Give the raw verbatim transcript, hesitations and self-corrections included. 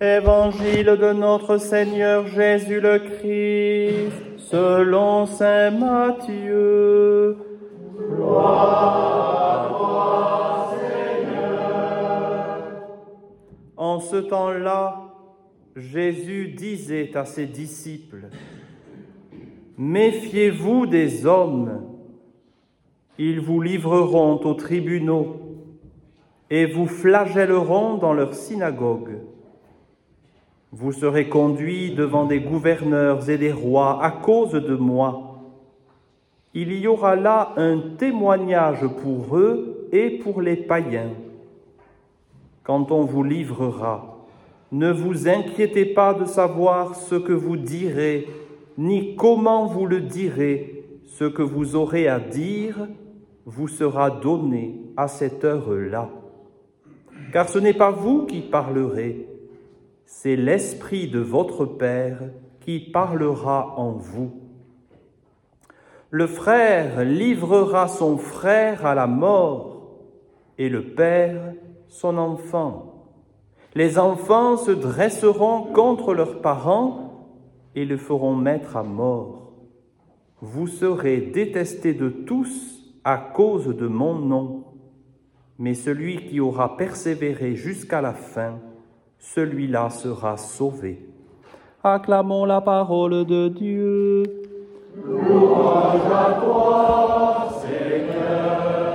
Évangile de notre Seigneur Jésus le Christ, selon saint Matthieu. Gloire à toi, Seigneur. En ce temps-là, Jésus disait à ses disciples: Méfiez-vous des hommes, ils vous livreront aux tribunaux et vous flagelleront dans leurs synagogues. Vous serez conduits devant des gouverneurs et des rois à cause de moi. Il y aura là un témoignage pour eux et pour les païens. Quand on vous livrera, ne vous inquiétez pas de savoir ce que vous direz, ni comment vous le direz. Ce que vous aurez à dire vous sera donné à cette heure-là. Car ce n'est pas vous qui parlerez, c'est l'Esprit de votre Père qui parlera en vous. Le frère livrera son frère à la mort et le père son enfant. Les enfants se dresseront contre leurs parents et le feront mettre à mort. Vous serez détestés de tous à cause de mon nom, mais celui qui aura persévéré jusqu'à la fin, celui-là sera sauvé. Acclamons la parole de Dieu. Louange à toi, Seigneur.